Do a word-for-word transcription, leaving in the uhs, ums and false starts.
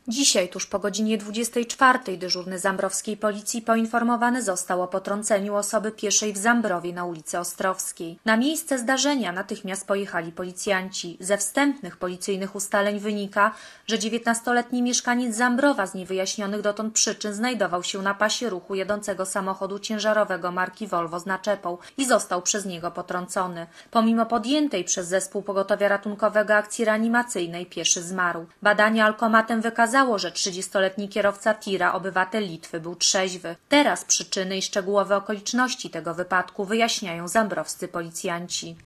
Dzisiaj, tuż po godzinie dwudziestej czwartej, dyżurny zambrowskiej policji poinformowany został o potrąceniu osoby pieszej w Zambrowie na ulicy Ostrowskiej. Na miejsce zdarzenia natychmiast pojechali policjanci. Ze wstępnych policyjnych ustaleń wynika, że dziewiętnastoletni mieszkaniec Zambrowa z niewyjaśnionych dotąd przyczyn znajdował się na pasie ruchu jadącego samochodu ciężarowego marki Volvo z naczepą i został przez niego potrącony. Pomimo podjętej przez zespół pogotowia ratunkowego akcji reanimacyjnej pieszy zmarł. Badanie alkomatem wykazało, że trzydziestoletni kierowca tira, obywatel Litwy, był trzeźwy. Teraz przyczyny i szczegółowe okoliczności tego wypadku wyjaśniają zambrowscy policjanci.